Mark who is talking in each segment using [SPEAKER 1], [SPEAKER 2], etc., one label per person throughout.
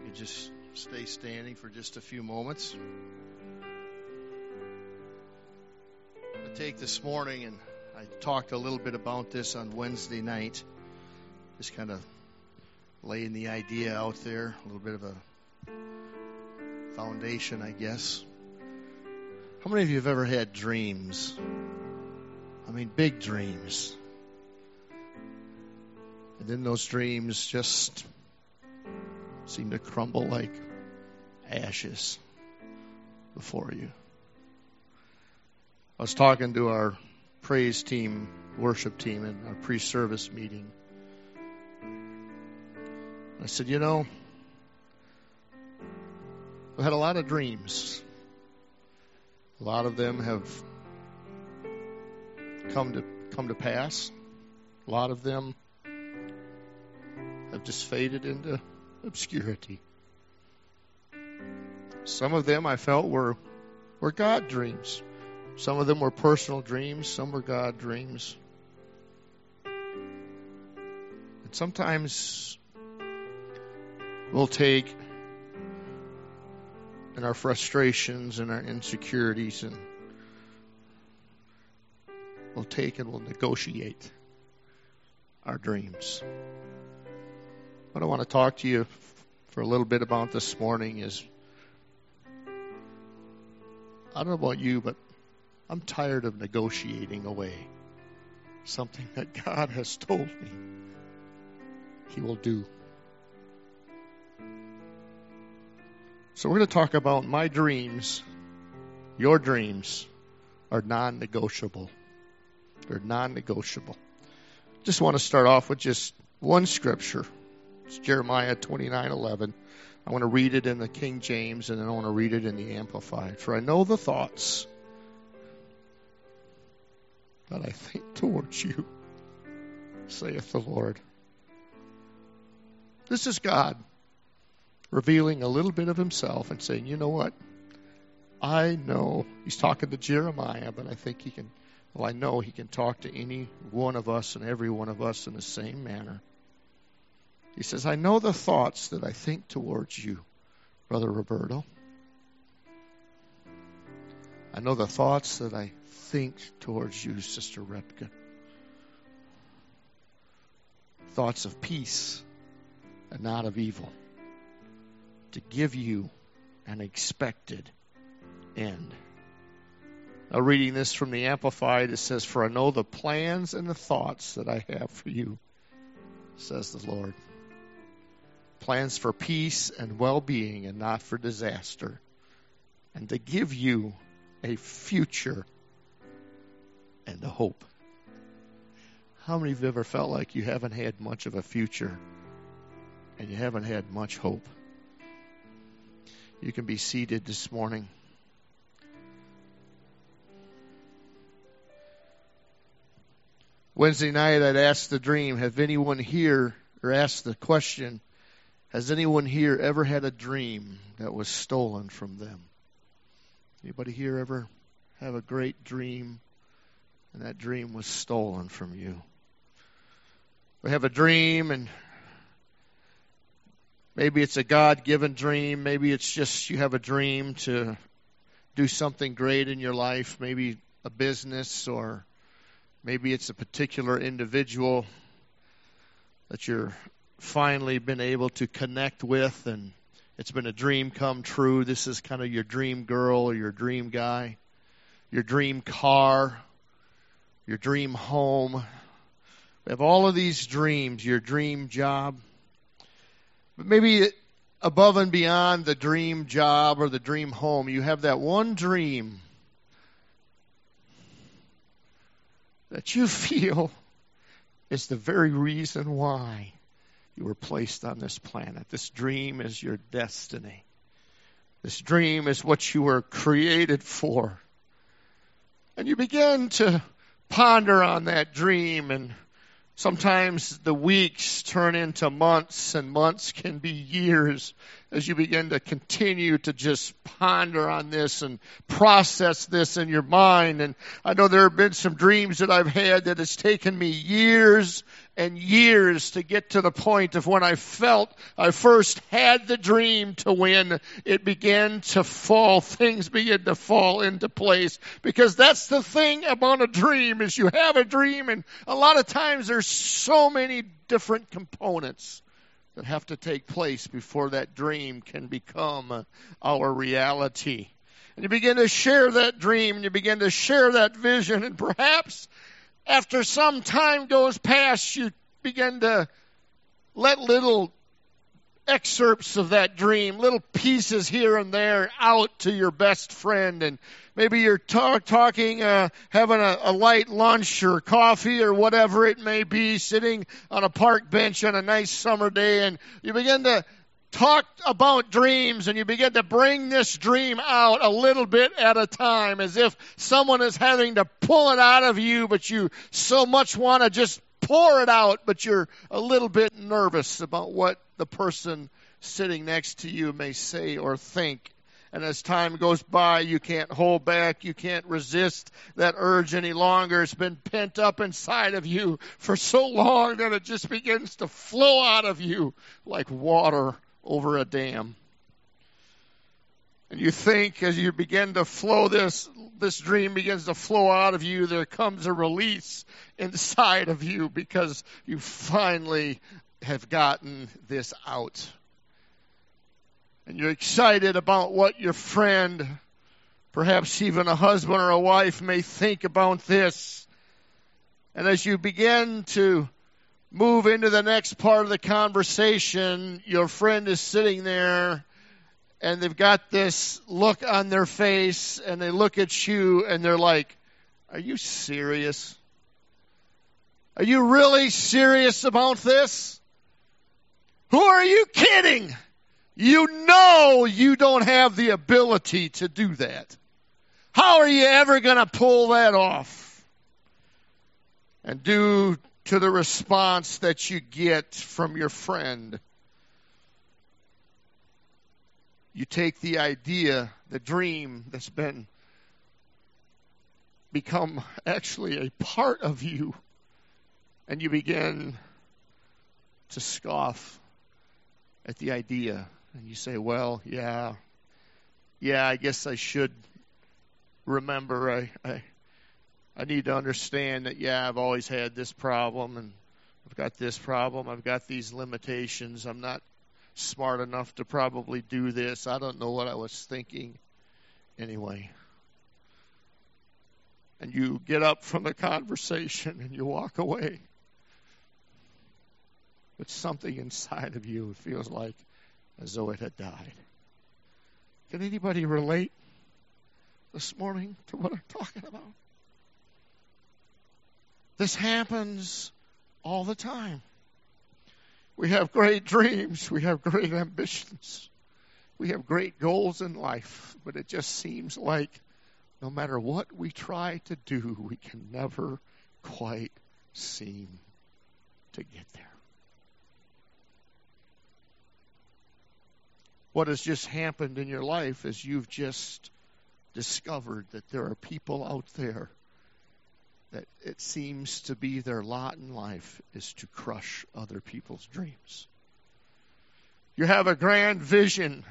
[SPEAKER 1] could just stay standing for just a few moments. I take this morning, and I talked a little bit about this on Wednesday night, just kind of laying the idea out there, a little bit of a foundation, I guess. How many of you have ever had dreams? I mean, big dreams. And then those dreams just seem to crumble like ashes before you. I was talking to our praise team, worship team, in our pre-service meeting. I said, you know, I've had a lot of dreams. A lot of them have come to pass. A lot of them have just faded into obscurity. Some of them I felt were God dreams. Some of them were personal dreams. Some were God dreams. And sometimes we'll take in our frustrations and our insecurities, and we'll take and we'll negotiate our dreams. What I want to talk to you for a little bit about this morning is, I don't know about you, but I'm tired of negotiating away something that God has told me He will do. So we're going to talk about my dreams. Your dreams are non-negotiable. They're non-negotiable. Just want to start off with just one scripture. It's Jeremiah 29:11. I want to read it in the King James, and then I want to read it in the Amplified. For I know the thoughts that I think towards you, saith the Lord. This is God revealing a little bit of himself and saying, you know what? I know. He's talking to Jeremiah, but I think I know he can talk to any one of us and every one of us in the same manner. He says, I know the thoughts that I think towards you, Brother Roberto. I know the thoughts that I think towards you, Sister Repka. Thoughts of peace and not of evil, to give you an expected end. Now, reading this from the Amplified, it says, for I know the plans and the thoughts that I have for you, says the Lord. Plans for peace and well-being and not for disaster, and to give you a future and a hope. How many of you ever felt like you haven't had much of a future and you haven't had much hope? You can be seated this morning. Wednesday night, I'd asked the dream, have anyone here, or asked the question, has anyone here ever had a dream that was stolen from them? Anybody here ever have a great dream and that dream was stolen from you? We have a dream, and maybe it's a God-given dream. Maybe it's just you have a dream to do something great in your life, maybe a business, or maybe it's a particular individual that you're finally been able to connect with, and it's been a dream come true. This is kind of your dream girl or your dream guy, your dream car, your dream home. We have all of these dreams, your dream job. But maybe above and beyond the dream job or the dream home, you have that one dream that you feel is the very reason why you were placed on this planet. This dream is your destiny. This dream is what you were created for. And you begin to ponder on that dream, and sometimes the weeks turn into months, and months can be years, as you begin to continue to just ponder on this and process this in your mind. And I know there have been some dreams that I've had that has taken me years and years to get to the point of when I felt I first had the dream to when it began to fall, things began to fall into place. Because that's the thing about a dream, is you have a dream, and a lot of times there's so many different components that have to take place before that dream can become our reality. And you begin to share that dream, and you begin to share that vision, and perhaps after some time goes past, you begin to let little excerpts of that dream, little pieces here and there, out to your best friend. And maybe you're talking, having a light lunch or coffee or whatever it may be, sitting on a park bench on a nice summer day, and you begin to talk about dreams, and you begin to bring this dream out a little bit at a time, as if someone is having to pull it out of you, but you so much want to just pour it out, but you're a little bit nervous about what the person sitting next to you may say or think. And as time goes by, you can't hold back. You can't resist that urge any longer. It's been pent up inside of you for so long that it just begins to flow out of you like water over a dam. And you think, as you begin to flow this dream begins to flow out of you, there comes a release inside of you because you finally have gotten this out. And you're excited about what your friend, perhaps even a husband or a wife, may think about this. And as you begin to move into the next part of the conversation, your friend is sitting there, and they've got this look on their face, and they look at you, and they're like, "Are you serious? Are you really serious about this? Who are you kidding? You know you don't have the ability to do that. How are you ever going to pull that off?" And due to the response that you get from your friend, you take the idea, the dream that's become actually a part of you, and you begin to scoff at the idea. And you say, "Well, yeah, I guess I should remember. I need to understand that, I've always had this problem, and I've got this problem. I've got these limitations. I'm not smart enough to probably do this. I don't know what I was thinking anyway." And you get up from the conversation and you walk away. But something inside of you feels like as though it had died. Can anybody relate this morning to what I'm talking about? This happens all the time. We have great dreams. We have great ambitions. We have great goals in life. But it just seems like no matter what we try to do, we can never quite seem to get there. What has just happened in your life is you've just discovered that there are people out there that it seems to be their lot in life is to crush other people's dreams. You have a grand vision.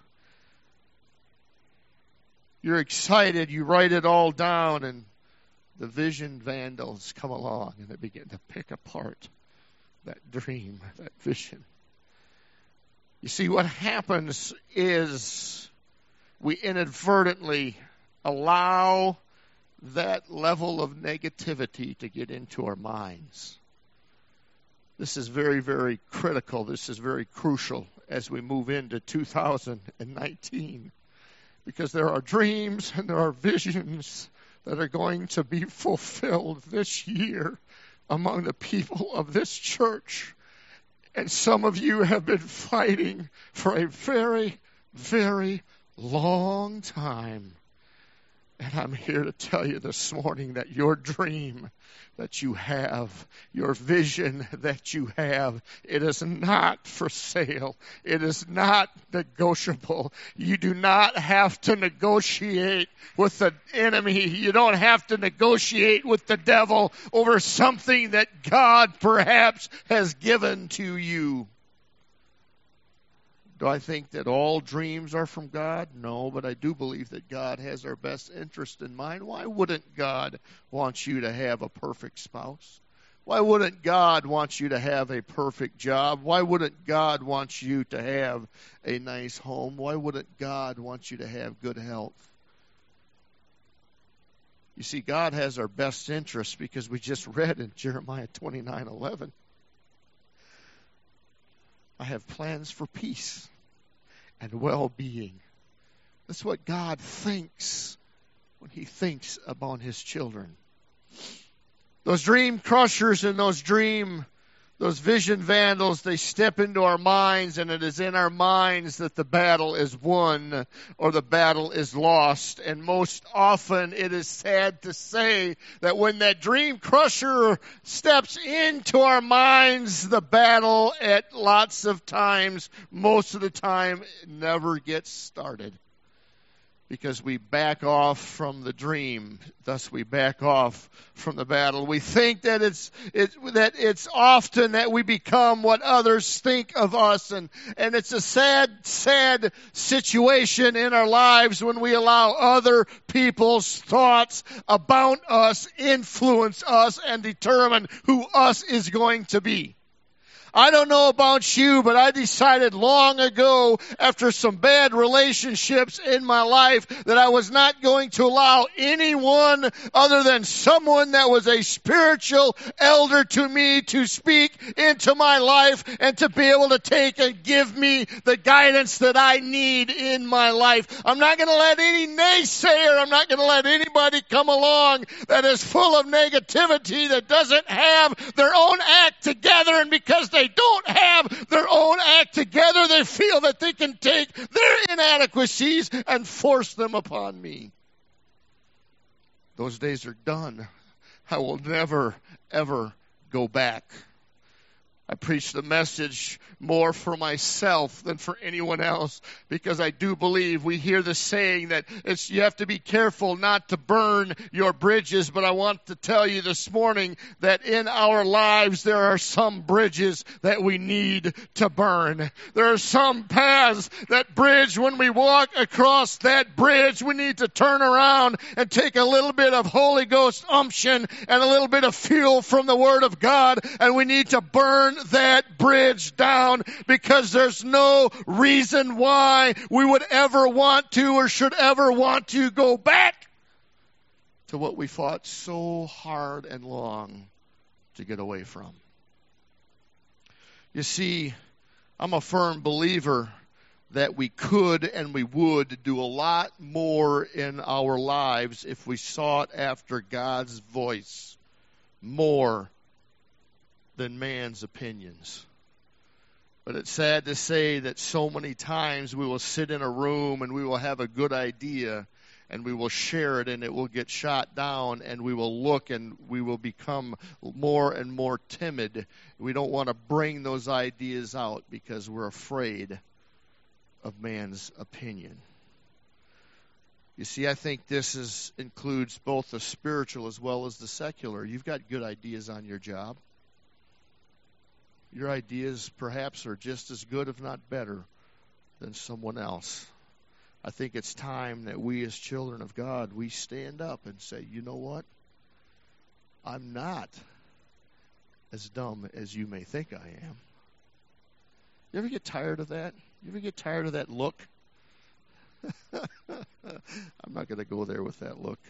[SPEAKER 1] You're excited. You write it all down, and the vision vandals come along, and they begin to pick apart that dream, that vision. You see, what happens is we inadvertently allow that level of negativity to get into our minds. This is very, very critical. This is very crucial as we move into 2019, because there are dreams and there are visions that are going to be fulfilled this year among the people of this church. And some of you have been fighting for a very, very long time And I'm here to tell you this morning that your dream that you have, your vision that you have, it is not for sale. It is not negotiable. You do not have to negotiate with the enemy. You don't have to negotiate with the devil over something that God perhaps has given to you. Do I think that all dreams are from God? No, but I do believe that God has our best interest in mind. Why wouldn't God want you to have a perfect spouse? Why wouldn't God want you to have a perfect job? Why wouldn't God want you to have a nice home? Why wouldn't God want you to have good health? You see, God has our best interest because we just read in Jeremiah 29:11. I have plans for peace and well-being. That's what God thinks when He thinks about His children. Those dream crushers and those vision vandals, they step into our minds, and it is in our minds that the battle is won or the battle is lost. And most often it is sad to say that when that dream crusher steps into our minds, the battle at lots of times, most of the time, never gets started. Because we back off from the dream, thus we back off from the battle. We think that it's often that we become what others think of us, and it's a sad situation in our lives when we allow other people's thoughts about us influence us and determine who us is going to be. I don't know about you, but I decided long ago, after some bad relationships in my life, that I was not going to allow anyone other than someone that was a spiritual elder to me to speak into my life and to be able to take and give me the guidance that I need in my life. I'm not going to let any naysayer, I'm not going to let anybody come along that is full of negativity, that doesn't have their own act together, and because they don't have their own act together, they feel that they can take their inadequacies and force them upon me. Those days are done. I will never, ever go back. I preach the message more for myself than for anyone else, because I do believe we hear the saying that you have to be careful not to burn your bridges. But I want to tell you this morning that in our lives there are some bridges that we need to burn. There are some paths that bridge, when we walk across that bridge, we need to turn around and take a little bit of Holy Ghost unction and a little bit of fuel from the Word of God, and we need to burn that bridge down, because there's no reason why we would ever want to or should ever want to go back to what we fought so hard and long to get away from. You see, I'm a firm believer that we could and we would do a lot more in our lives if we sought after God's voice more than man's opinions. But it's sad to say that so many times we will sit in a room and we will have a good idea and we will share it, and it will get shot down, and we will look and we will become more and more timid. We don't want to bring those ideas out because we're afraid of man's opinion. You see, I think this includes both the spiritual as well as the secular. You've got good ideas on your job. Your ideas perhaps are just as good, if not better, than someone else. I think it's time that we as children of God, we stand up and say, you know what? I'm not as dumb as you may think I am. You ever get tired of that? You ever get tired of that look? I'm not going to go there with that look.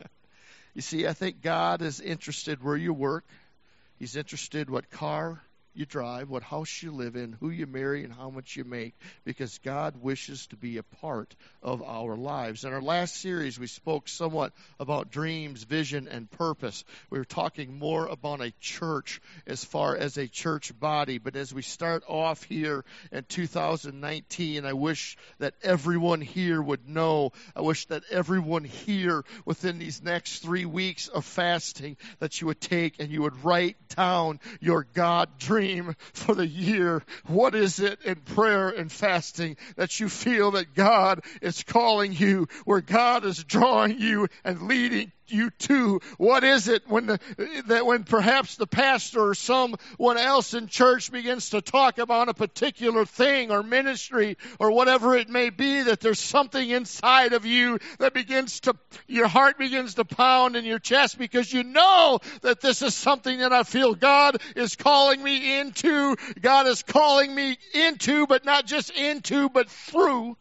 [SPEAKER 1] You see, I think God is interested where you work. He's interested what car you drive, what house you live in, who you marry, and how much you make, because God wishes to be a part of our lives. In our last series, we spoke somewhat about dreams, vision, and purpose. We were talking more about a church as far as a church body. But as we start off here in 2019, I wish that everyone here would know, I wish that everyone here within these next 3 weeks of fasting, that you would take and you would write down your God dream for the year. What is it in prayer and fasting that you feel that God is calling you, where God is drawing you and leading you to? What is it when perhaps the pastor or someone else in church begins to talk about a particular thing or ministry or whatever it may be, that there's something inside of you that your heart begins to pound in your chest, because you know that this is something that I feel God is calling me into. God is calling me into, but not just into, but through.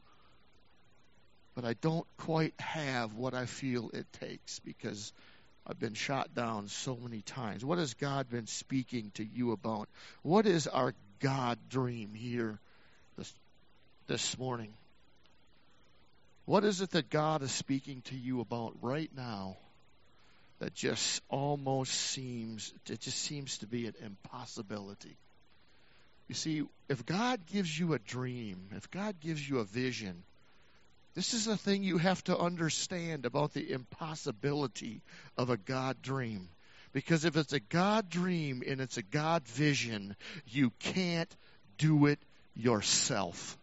[SPEAKER 1] But I don't quite have what I feel it takes, because I've been shot down so many times. What has God been speaking to you about? What is our God dream here this morning? What is it that God is speaking to you about right now that just seems to be an impossibility? You see, if God gives you a dream, if God gives you a vision, this is a thing you have to understand about the impossibility of a God dream. Because if it's a God dream and it's a God vision, you can't do it yourself.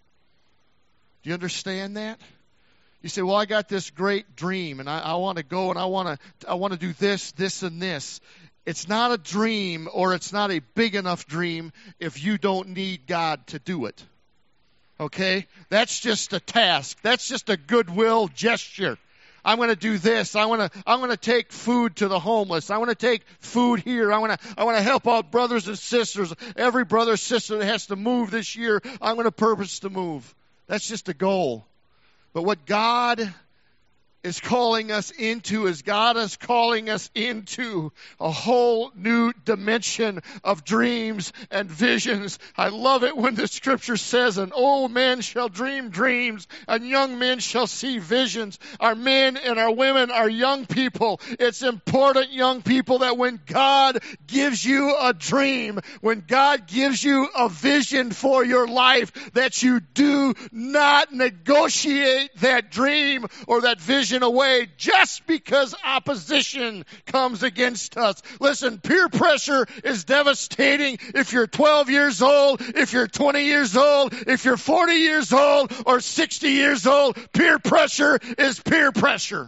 [SPEAKER 1] Do you understand that? You say, well, I got this great dream and I want to go and I want to do this, this, and this. It's not a dream, or it's not a big enough dream if you don't need God to do it. Okay? That's just a task. That's just a goodwill gesture. I'm going to do this. I'm going to take food to the homeless. I want to take food here. I want to help out brothers and sisters. Every brother or sister that has to move this year, I'm going to purpose to move. That's just a goal. But what God is calling us into is God is calling us into a whole new dimension of dreams and visions. I love it when the scripture says, an old man shall dream dreams and young men shall see visions. Our men and our women are young people. It's important, young people, that when God gives you a dream, when God gives you a vision for your life, that you do not negotiate that dream or that vision away just because opposition comes against us. Listen, peer pressure is devastating if you're 12 years old, if you're 20 years old, if you're 40 years old, or 60 years old. Peer pressure is peer pressure.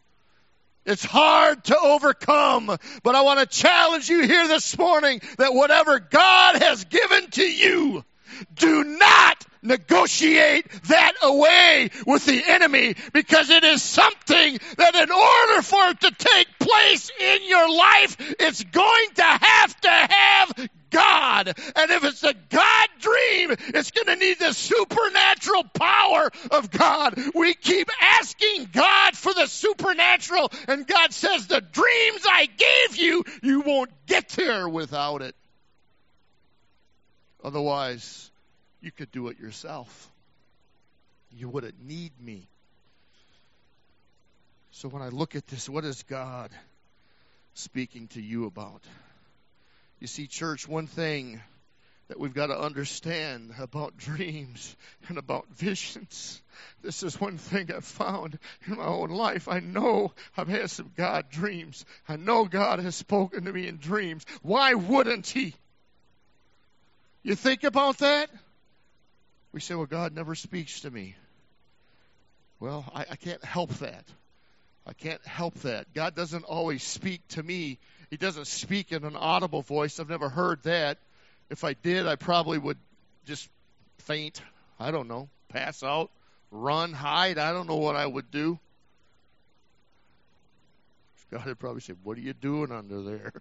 [SPEAKER 1] It's hard to overcome, but I want to challenge you here this morning that whatever God has given to you, do not negotiate that away with the enemy, because it is something that in order for it to take place in your life, it's going to have God. And if it's a God dream, it's going to need the supernatural power of God. We keep asking God for the supernatural, and God says, the dreams I gave you, you won't get there without it. Otherwise, you could do it yourself. You wouldn't need me. So when I look at this, what is God speaking to you about? You see, church, one thing that we've got to understand about dreams and about visions, this is one thing I've found in my own life. I know I've had some God dreams. I know God has spoken to me in dreams. Why wouldn't He? You think about that? We say, well, God never speaks to me. Well, I can't help that. I can't help that. God doesn't always speak to me. He doesn't speak in an audible voice. I've never heard that. If I did, I probably would just faint. I don't know. Pass out, run, hide. I don't know what I would do. God would probably say, what are you doing under there?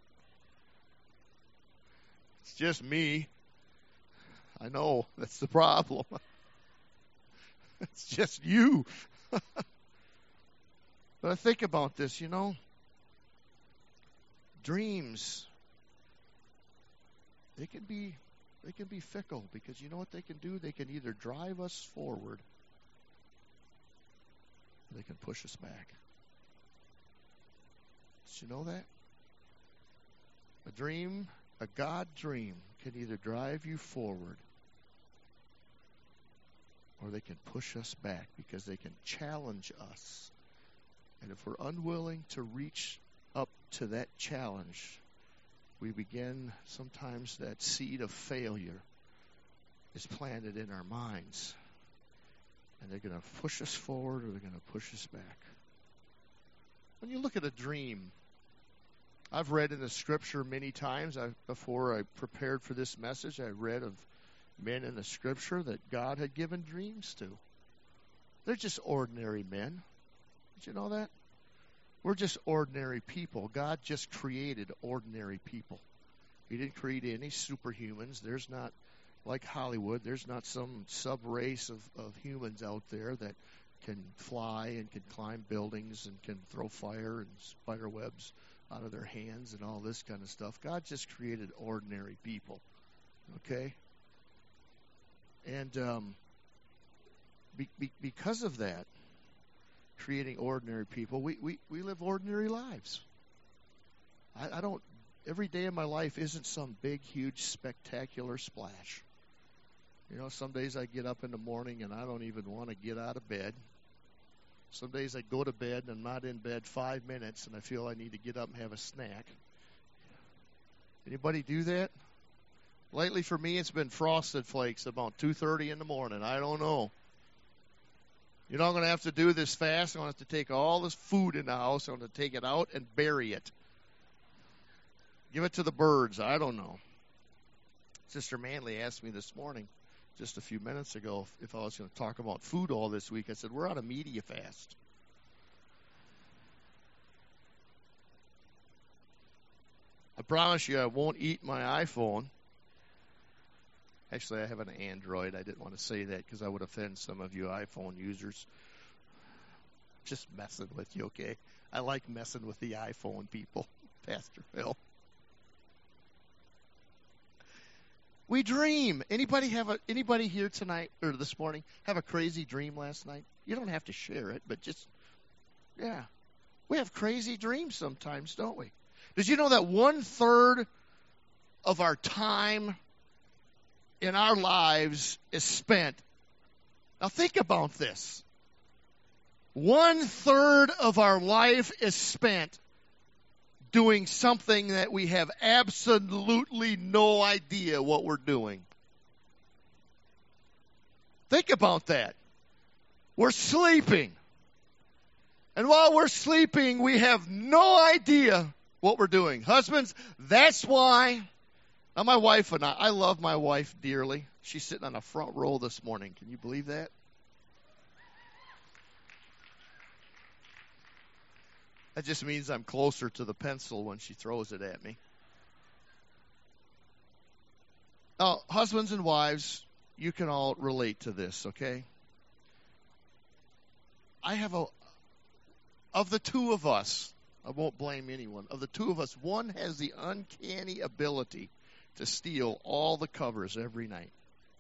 [SPEAKER 1] It's just me. I know, that's the problem. It's just you. But I think about this, dreams, they can be They can be fickle because you know what they can do? They can either drive us forward or they can push us back. Did you know that? A dream, a God dream, can either drive you forward or they can push us back because they can challenge us. And if we're unwilling to reach up to that challenge, we begin, sometimes that seed of failure is planted in our minds. And they're going to push us forward or they're going to push us back. When you look at a dream, I've read in the scripture many times. Before I prepared for this message, I read of men in the scripture that God had given dreams to. They're just ordinary men. Did you know that? We're just ordinary people. God just created ordinary people. He didn't create any superhumans. There's not, like Hollywood, there's not some sub-race of humans out there that can fly and can climb buildings and can throw fire and spider webs out of their hands and all this kind of stuff. God just created ordinary people. Okay? And because of that, creating ordinary people, we live ordinary lives. I don't, every day of my life isn't some big, huge, spectacular splash. You know, some days I get up in the morning and I don't even want to get out of bed. Some days I go to bed and I'm not in bed 5 minutes and I feel I need to get up and have a snack. Anybody do that? Lately for me it's been Frosted Flakes about 2:30 in the morning. I don't know. You know, I'm going to have to do this fast. I'm going to have to take all this food in the house. I'm going to take it out and bury it. Give it to the birds. I don't know. Sister Manley asked me this morning, just a few minutes ago, if I was going to talk about food all this week. I said, we're on a media fast. I promise you I won't eat my iPhone. Actually, I have an Android. I didn't want to say that because I would offend some of you iPhone users. Just messing with you, okay? I like messing with the iPhone people, Pastor Phil. We dream. Anybody here tonight or this morning have a crazy dream last night? You don't have to share it, but just, yeah. We have crazy dreams sometimes, don't we? Did you know that 1/3 of our time in our lives is spent? Now think about this. 1/3 of our life is spent doing something that we have absolutely no idea what we're doing. Think about that. We're sleeping. And while we're sleeping, we have no idea what we're doing. Husbands, that's why. Now, my wife and I love my wife dearly. She's sitting on the front row this morning. Can you believe that? That just means I'm closer to the pencil when she throws it at me. Now, husbands and wives, you can all relate to this, okay? Of the two of us, I won't blame anyone. Of the two of us, one has the uncanny ability to steal all the covers every night.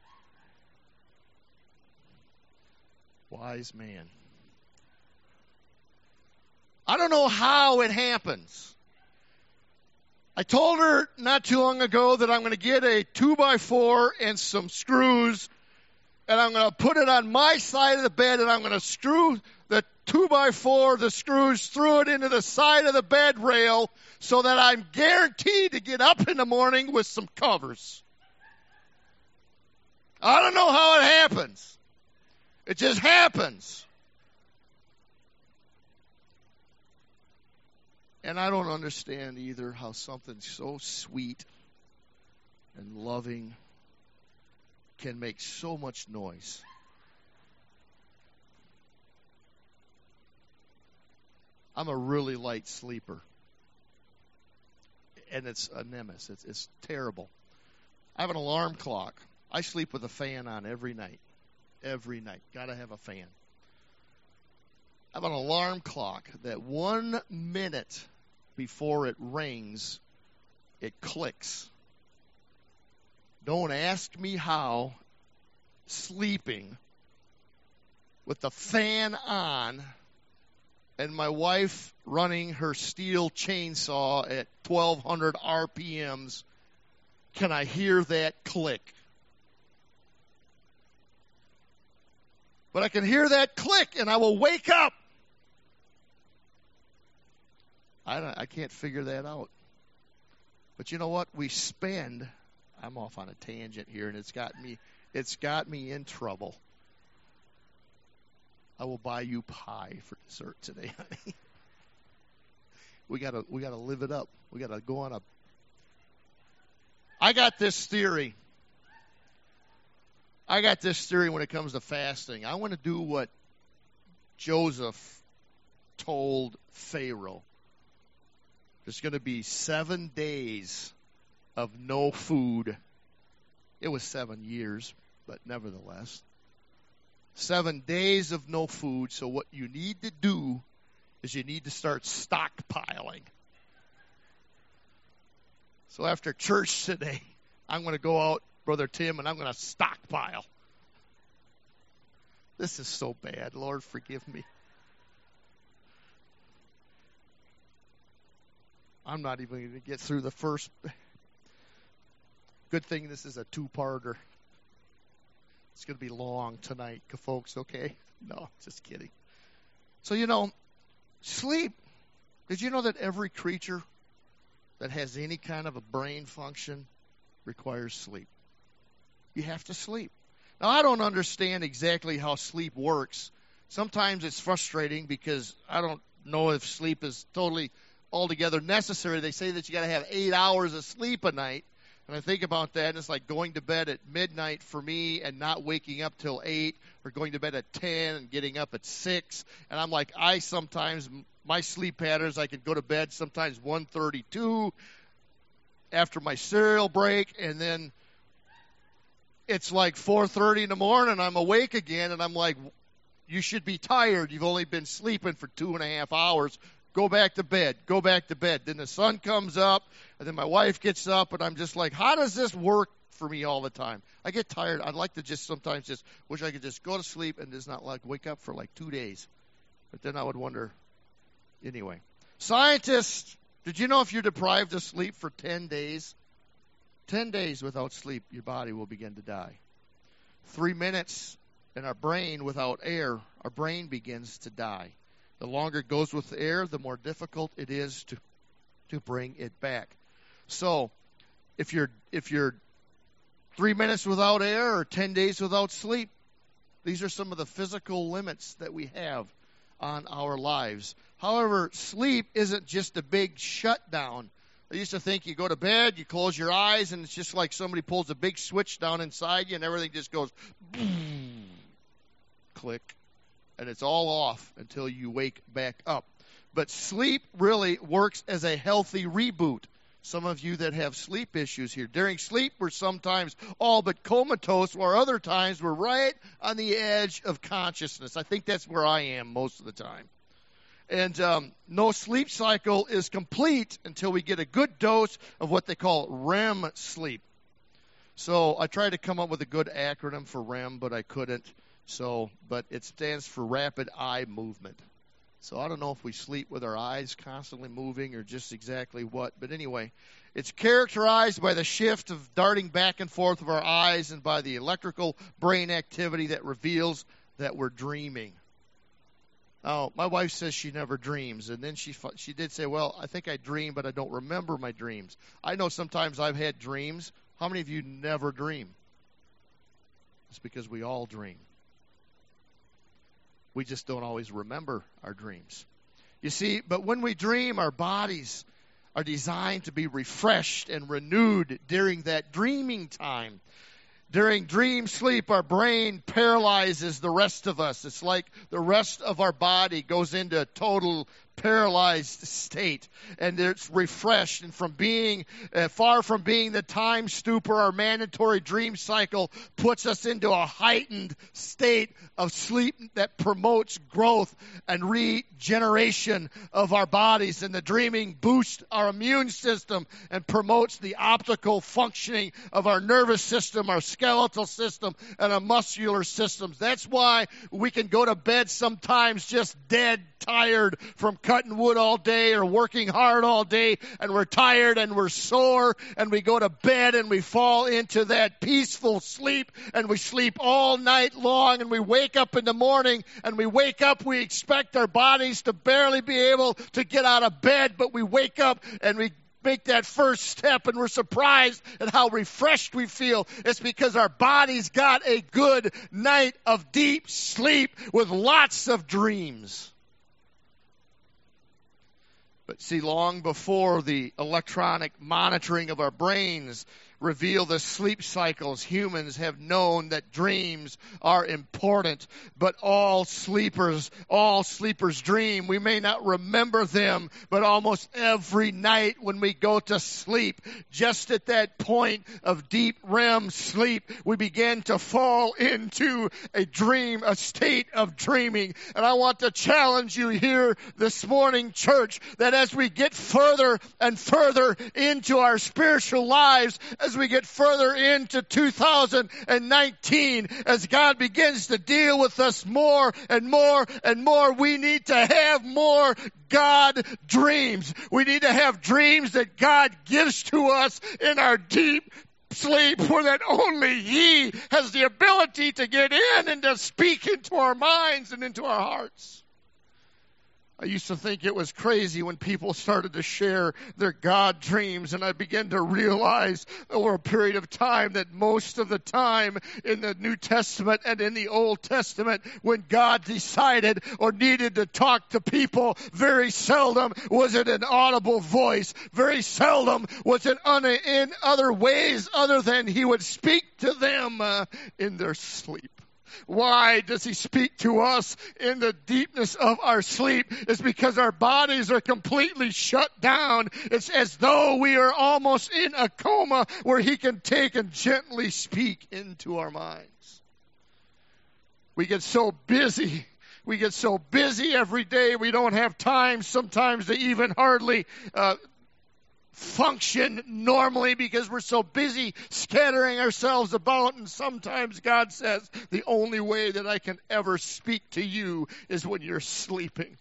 [SPEAKER 1] Wise man. I don't know how it happens. I told her not too long ago that I'm going to get a 2x4 and some screws, and I'm going to put it on my side of the bed, and I'm going to screw the 2x4, the screws, through it into the side of the bed rail so that I'm guaranteed to get up in the morning with some covers. I don't know how it happens. It just happens. And I don't understand either how something so sweet and loving can make so much noise. I'm a really light sleeper. And it's a nemesis. It's terrible. I have an alarm clock. I sleep with a fan on every night. Every night. Gotta have a fan. I have an alarm clock that 1 minute before it rings, it clicks. Don't ask me how, sleeping with the fan on and my wife running her steel chainsaw at 1,200 RPMs, can I hear that click? But I can hear that click and I will wake up. I can't figure that out. But you know what? I'm off on a tangent here, and it's got me in trouble. I will buy you pie for dessert today, honey. We gotta live it up. We gotta go on I got this theory when it comes to fasting. I want to do what Joseph told Pharaoh. There's going to be 7 days of no food. It was 7 years, but nevertheless. 7 days of no food. So what you need to do is you need to start stockpiling. So after church today, I'm going to go out, Brother Tim, and I'm going to stockpile. This is so bad. Lord, forgive me. I'm not even going to get through the first. Good thing this is a two-parter. It's going to be long tonight, folks, okay? No, just kidding. So, sleep. Did you know that every creature that has any kind of a brain function requires sleep? You have to sleep. Now, I don't understand exactly how sleep works. Sometimes it's frustrating because I don't know if sleep is totally altogether necessary. They say that you got to have 8 hours of sleep a night. And I think about that, and it's like going to bed at midnight for me and not waking up till 8, or going to bed at 10 and getting up at 6. And I'm like, my sleep patterns, I could go to bed sometimes 1:32 after my cereal break, and then it's like 4:30 in the morning, and I'm awake again, and I'm like, you should be tired. You've only been sleeping for 2.5 hours. Go back to bed. Go back to bed. Then the sun comes up, and then my wife gets up, and I'm just like, how does this work for me all the time? I get tired. I'd like to sometimes wish I could just go to sleep and just not wake up for 2 days. But then I would wonder, anyway. Scientists, did you know if you're deprived of sleep for 10 days, 10 days without sleep, your body will begin to die. 3 minutes in our brain without air, our brain begins to die. The longer it goes with air, the more difficult it is to bring it back. So, if you're 3 minutes without air or 10 days without sleep, these are some of the physical limits that we have on our lives. However, sleep isn't just a big shutdown. I used to think you go to bed, you close your eyes, and it's just like somebody pulls a big switch down inside you, and everything just goes boom, click. And it's all off until you wake back up. But sleep really works as a healthy reboot. Some of you that have sleep issues here. During sleep, we're sometimes all but comatose, or other times we're right on the edge of consciousness. I think that's where I am most of the time. And no sleep cycle is complete until we get a good dose of what they call REM sleep. So I tried to come up with a good acronym for REM, but I couldn't. But it stands for rapid eye movement. So I don't know if we sleep with our eyes constantly moving or just exactly what. But anyway, it's characterized by the shift of darting back and forth of our eyes and by the electrical brain activity that reveals that we're dreaming. Now, my wife says she never dreams. And then she did say, well, I think I dream, but I don't remember my dreams. I know sometimes I've had dreams. How many of you never dream? It's because we all dream. We just don't always remember our dreams. You see, but when we dream, our bodies are designed to be refreshed and renewed during that dreaming time. During dream sleep, our brain paralyzes the rest of us. It's like the rest of our body goes into total paralyzed state, and it's refreshed. And from being far from being the time stupor, our mandatory dream cycle puts us into a heightened state of sleep that promotes growth and regeneration of our bodies. And the dreaming boosts our immune system and promotes the optimal functioning of our nervous system, our skeletal system, and our muscular systems. That's why we can go to bed sometimes just dead tired from cutting wood all day or working hard all day, and we're tired and we're sore, and we go to bed and we fall into that peaceful sleep, and we sleep all night long, and we wake up in the morning, and we expect our bodies to barely be able to get out of bed, but we wake up and we make that first step, and we're surprised at how refreshed we feel. It's because our body's got a good night of deep sleep with lots of dreams. But see, long before the electronic monitoring of our brains reveal the sleep cycles, humans have known that dreams are important. But all sleepers dream. We may not remember them, but almost every night when we go to sleep, just at that point of deep REM sleep, we begin to fall into a state of dreaming. And I want to challenge you here this morning, church, that as we get further and further into our spiritual lives, as we get further into 2019, as God begins to deal with us more and more and more, we need to have more God dreams. We need to have dreams that God gives to us in our deep sleep, where that only He has the ability to get in and to speak into our minds and into our hearts. I used to think it was crazy when people started to share their God dreams, and I began to realize over a period of time that most of the time in the New Testament and in the Old Testament, when God decided or needed to talk to people, very seldom was it an audible voice. Very seldom was it in other ways other than He would speak to them in their sleep. Why does He speak to us in the deepness of our sleep? It's because our bodies are completely shut down. It's as though we are almost in a coma where He can take and gently speak into our minds. We get so busy. We get so busy every day, we don't have time sometimes to even hardly function normally because we're so busy scattering ourselves about. And sometimes God says, the only way that I can ever speak to you is when you're sleeping.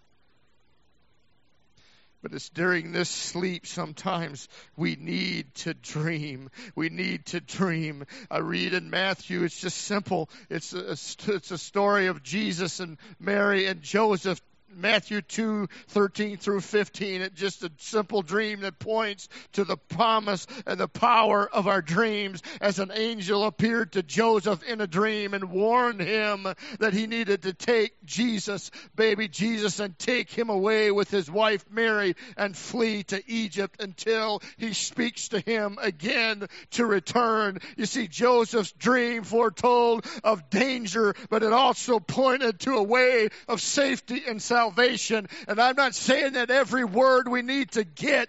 [SPEAKER 1] But it's during this sleep sometimes we need to dream. We need to dream. I read in Matthew, it's just simple. It's a story of Jesus and Mary and Joseph. Matthew 2:13 through 15. It's just a simple dream that points to the promise and the power of our dreams. As an angel appeared to Joseph in a dream and warned him that he needed to take Jesus, baby Jesus, and take him away with his wife Mary and flee to Egypt until he speaks to him again to return. You see, Joseph's dream foretold of danger, but it also pointed to a way of safety and salvation. And I'm not saying that every word we need to get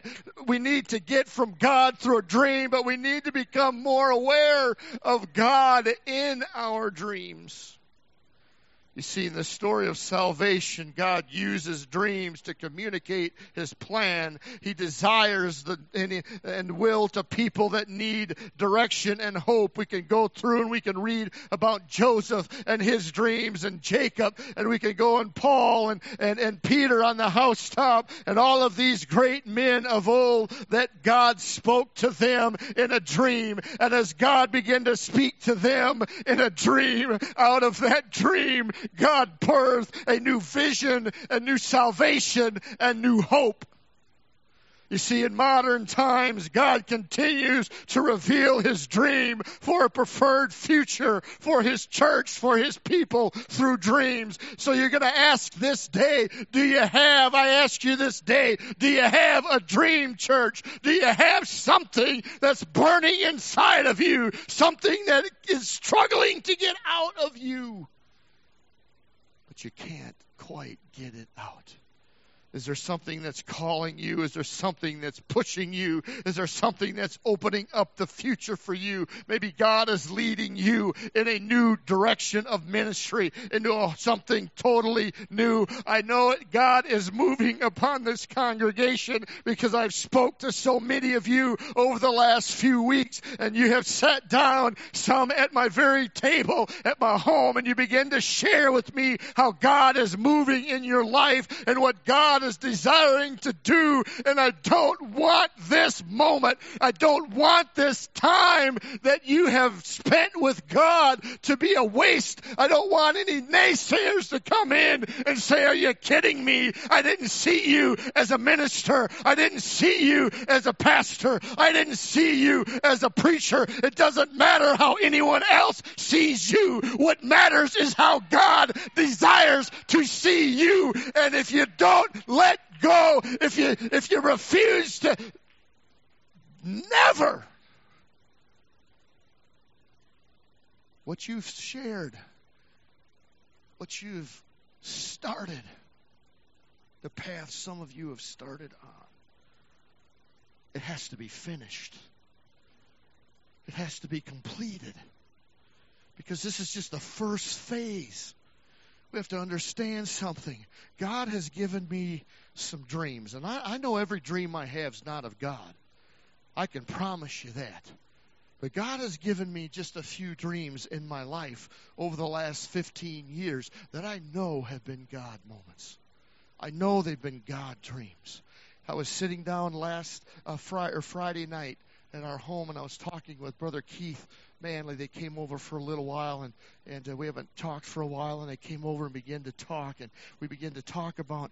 [SPEAKER 1] from God through a dream, but we need to become more aware of God in our dreams. You see, in the story of salvation, God uses dreams to communicate His plan. He desires and will to people that need direction and hope. We can go through and we can read about Joseph and his dreams, and Jacob, and we can go on Paul and Peter on the housetop, and all of these great men of old that God spoke to them in a dream. And as God began to speak to them in a dream, out of that dream, God birthed a new vision, a new salvation, and new hope. You see, in modern times, God continues to reveal His dream for a preferred future for His church, for His people through dreams. So you're going to ask this day, I ask you this day, do you have a dream, church? Do you have something that's burning inside of you? Something that is struggling to get out of you? But you can't quite get it out. Is there something that's calling you? Is there something that's pushing you? Is there something that's opening up the future for you? Maybe God is leading you in a new direction of ministry, into something totally new. I know it. God is moving upon this congregation because I've spoke to so many of you over the last few weeks, and you have sat down, some at my very table at my home, and you begin to share with me how God is moving in your life and what God is desiring to do. And I don't want this moment, I don't want this time that you have spent with God to be a waste. I don't want any naysayers to come in and say, are you kidding me? I didn't see you as a minister. I didn't see you as a pastor. I didn't see you as a preacher. It doesn't matter how anyone else sees you. What matters is how God desires to see you. And if you don't let go, if you refuse to, never, what you've shared, what you've started, the path some of you have started on, it has to be finished. It has to be completed. Because this is just the first phase. We have to understand something. God has given me some dreams. And I know every dream I have is not of God. I can promise you that. But God has given me just a few dreams in my life over the last 15 years that I know have been God moments. I know they've been God dreams. I was sitting down last Friday night at our home, and I was talking with Brother Keith Manley. They came over for a little while, and we haven't talked for a while, and they came over and began to talk, and we began to talk about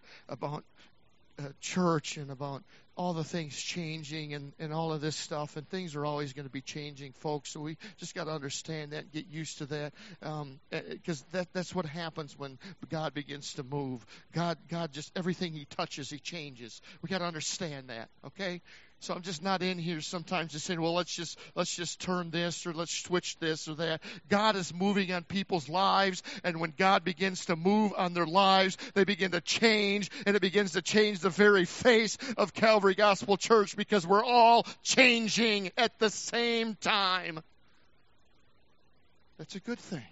[SPEAKER 1] church and about all the things changing and all of this stuff, and things are always going to be changing, folks, so we just got to understand that and get used to that, because that's what happens when God begins to move. God just, everything he touches, he changes. We got to understand that, okay? So I'm just not in here sometimes just saying, well, let's just turn this or let's switch this or that. God is moving on people's lives, and when God begins to move on their lives, they begin to change, and it begins to change the very face of Calvary Gospel Church, because we're all changing at the same time. That's a good thing.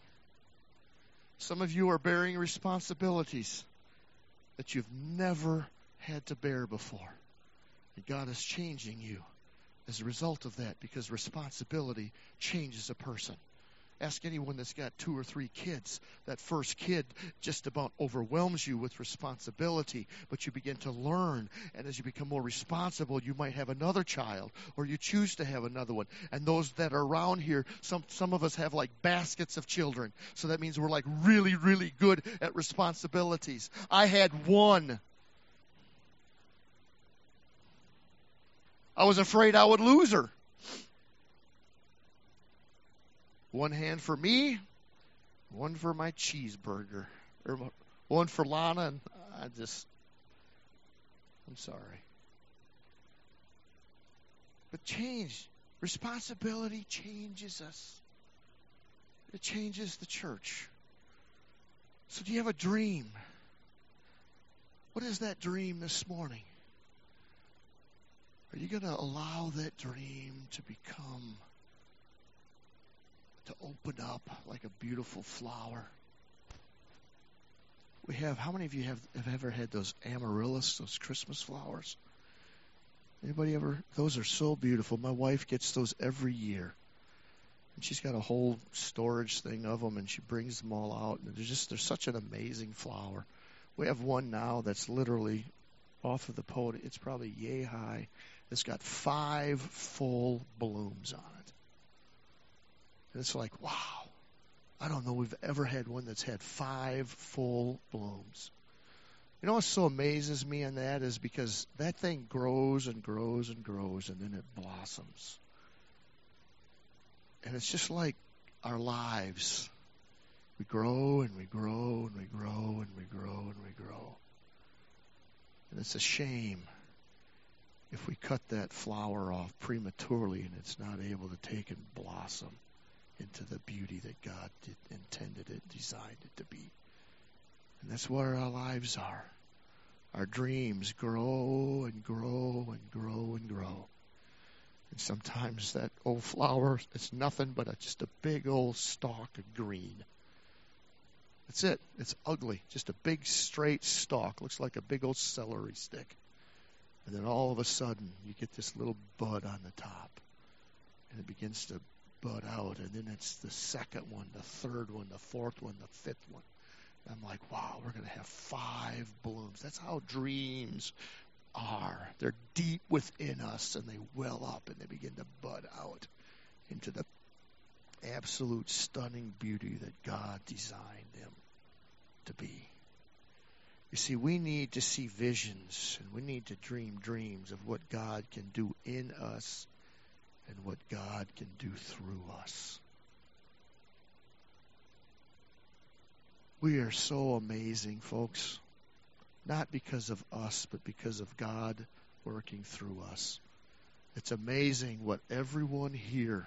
[SPEAKER 1] Some of you are bearing responsibilities that you've never had to bear before. God is changing you as a result of that, because responsibility changes a person. Ask anyone that's got 2 or 3 kids. That first kid just about overwhelms you with responsibility, but you begin to learn, and as you become more responsible, you might have another child, or you choose to have another one. And those that are around here, some of us have like baskets of children, so that means we're like really, really good at responsibilities. I had one. I was afraid I would lose her. One hand for me, one for my cheeseburger, or one for Lana, and I'm sorry. But responsibility changes us. It changes the church. So do you have a dream? What is that dream this morning? Are you going to allow that dream to open up like a beautiful flower? How many of you have ever had those amaryllis, those Christmas flowers? Anybody ever? Those are so beautiful. My wife gets those every year. And she's got a whole storage thing of them, and she brings them all out. And they're such an amazing flower. We have one now that's literally off of the podium. It's probably yay high. It's got 5 full blooms on it. And it's like, wow. I don't know we've ever had one that's had 5 full blooms. You know what so amazes me on that is because that thing grows and grows and grows, and then it blossoms. And it's just like our lives. We grow and we grow and we grow and we grow and we grow. And it's a shame if we cut that flower off prematurely and it's not able to take and blossom into the beauty that God intended it, designed it to be. And that's where our lives are. Our dreams grow and grow and grow and grow. And sometimes that old flower is nothing but just a big old stalk of green. That's it. It's ugly. Just a big straight stalk. Looks like a big old celery stick. And then all of a sudden, you get this little bud on the top. And it begins to bud out. And then it's the second one, the third one, the fourth one, the fifth one. And I'm like, wow, we're going to have 5 blooms. That's how dreams are. They're deep within us, and they well up, and they begin to bud out into the absolute stunning beauty that God designed them to be. You see, we need to see visions, and we need to dream dreams of what God can do in us and what God can do through us. We are so amazing, folks. Not because of us, but because of God working through us. It's amazing what everyone here.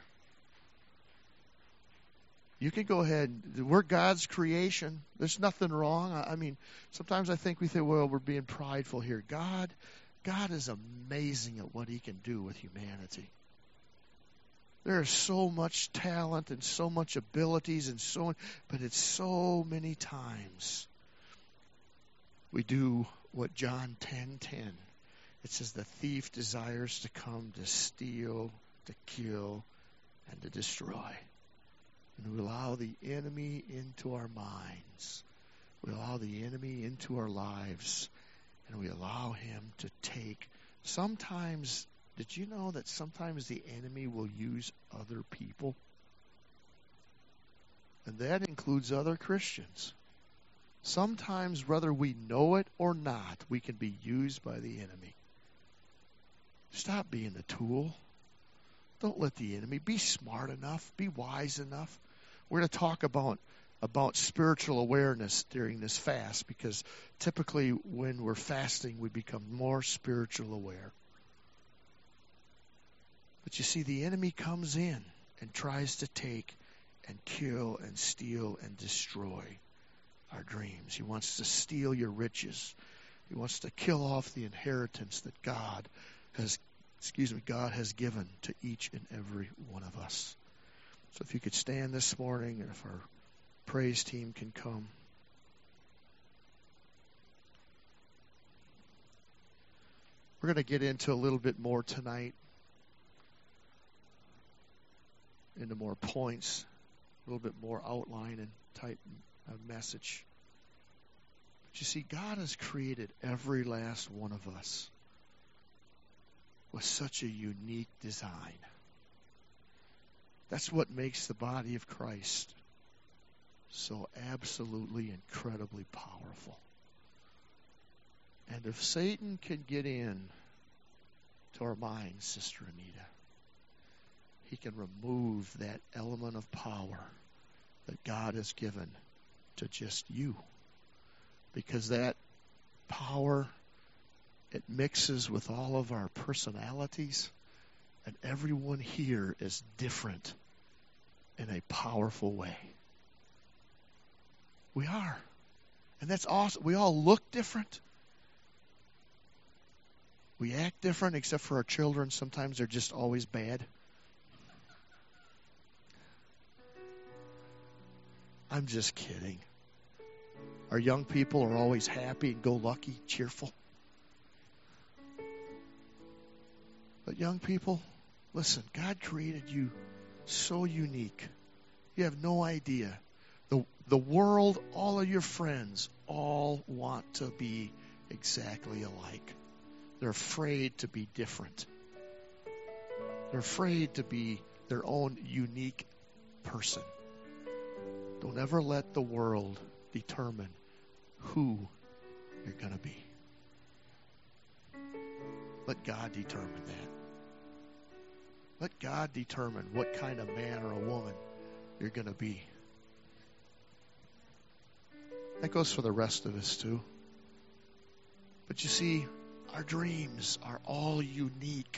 [SPEAKER 1] You can go ahead. We're God's creation. There's nothing wrong. I mean, sometimes I think we think, well, we're being prideful here. God is amazing at what He can do with humanity. There is so much talent and so much abilities but it's so many times we do what John 10:10. It says the thief desires to come to steal, to kill, and to destroy. And we allow the enemy into our minds. We allow the enemy into our lives. And we allow him to take. Sometimes, did you know that sometimes the enemy will use other people? And that includes other Christians. Sometimes, whether we know it or not, we can be used by the enemy. Stop being a tool. Don't let the enemy. Be smart enough. Be wise enough. We're going to talk about spiritual awareness during this fast, because typically when we're fasting, we become more spiritual aware. But you see, the enemy comes in and tries to take and kill and steal and destroy our dreams. He wants to steal your riches. He wants to kill off the inheritance that God has given to each and every one of us. So if you could stand this morning, and if our praise team can come. We're going to get into a little bit more tonight, into more points, a little bit more outline and type of message. But you see, God has created every last one of us with such a unique design. That's what makes the body of Christ so absolutely incredibly powerful. And if Satan can get in to our minds, Sister Anita, he can remove that element of power that God has given to just you. Because that power, it mixes with all of our personalities, and everyone here is different in a powerful way. We are. And that's awesome. We all look different. We act different, except for our children. Sometimes they're just always bad. I'm just kidding. Our young people are always happy and go lucky, cheerful. But young people, listen, God created you so unique. You have no idea. The world, all of your friends, all want to be exactly alike. They're afraid to be different. They're afraid to be their own unique person. Don't ever let the world determine who you're going to be. Let God determine that. Let God determine what kind of man or a woman you're going to be. That goes for the rest of us too. But you see, our dreams are all unique.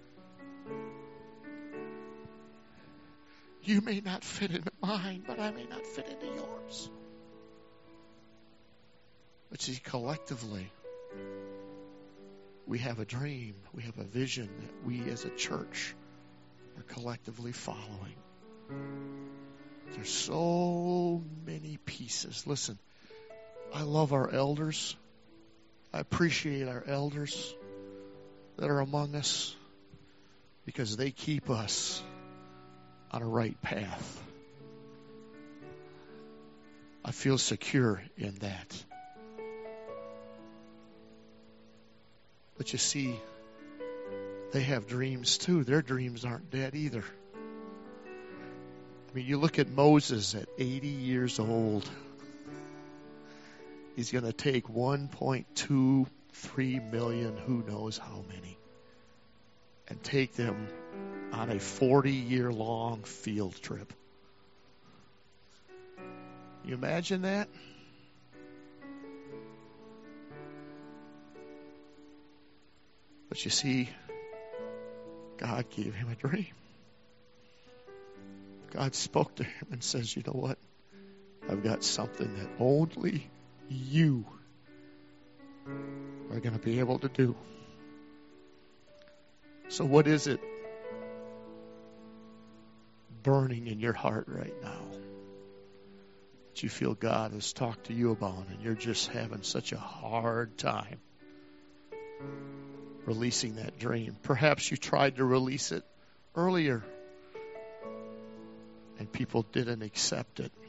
[SPEAKER 1] You may not fit into mine, but I may not fit into yours. But see, collectively, we have a dream. We have a vision that we as a church are collectively following. There's so many pieces. Listen, I love our elders. I appreciate our elders that are among us because they keep us on a right path. I feel secure in that. But you see, they have dreams too. Their dreams aren't dead either. I mean, you look at Moses at 80 years old. He's going to take 1.23 million, who knows how many, and take them on a 40-year-long field trip. You imagine that? But you see, God gave him a dream. God spoke to him and says, you know what? I've got something that only you are going to be able to do. So what is it burning in your heart right now that you feel God has talked to you about and you're just having such a hard time releasing that dream? Perhaps you tried to release it earlier and people didn't accept it.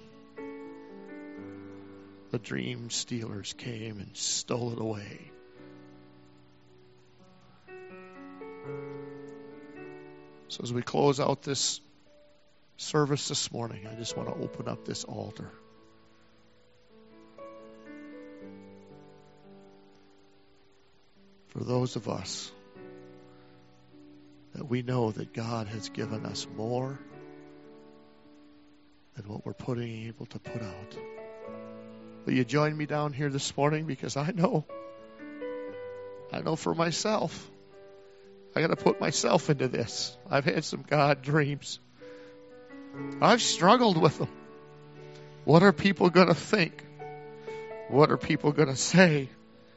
[SPEAKER 1] The dream stealers came and stole it away. So as we close out this service this morning, I just want to open up this altar. For those of us that we know that God has given us more than what we're able to put out. Will you join me down here this morning? Because I know for myself, I got to put myself into this. I've had some God dreams. I've struggled with them. What are people going to think? What are people going to say?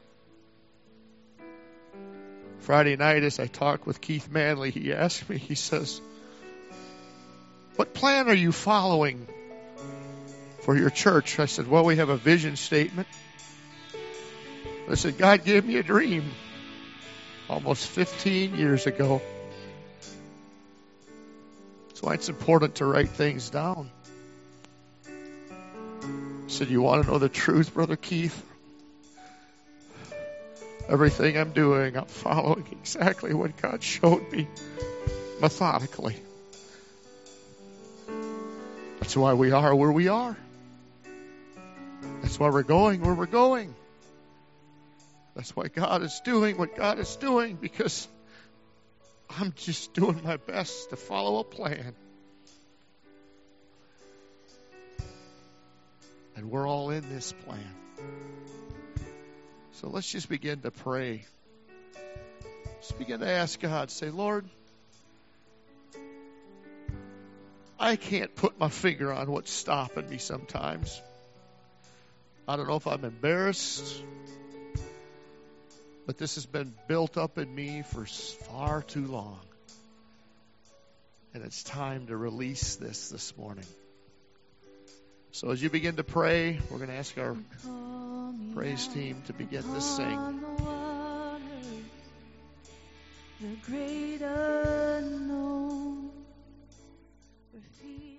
[SPEAKER 1] Friday night as I talked with Keith Manley, he asked me, he says, what plan are you following for your church? I said, well, we have a vision statement. I said, God gave me a dream almost 15 years ago. That's why it's important to write things down. I said, you want to know the truth, Brother Keith? Everything I'm doing, I'm following exactly what God showed me methodically. That's why we are where we are. That's why we're going where we're going. That's why God is doing what God is doing, because I'm just doing my best to follow a plan. And we're all in this plan. So let's just begin to pray. Just begin to ask God, say, Lord, I can't put my finger on what's stopping me sometimes. I don't know if I'm embarrassed, but this has been built up in me for far too long. And it's time to release this morning. So as you begin to pray, we're going to ask our praise team to begin to sing. The great unknown.